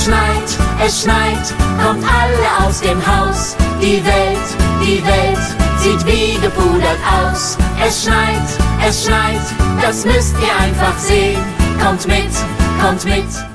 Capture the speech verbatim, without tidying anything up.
Es schneit, es schneit, kommt alle aus dem Haus. Die Welt, die Welt sieht wie gepudert aus. Es schneit, es schneit, das müsst ihr einfach sehen. Kommt mit, kommt mit.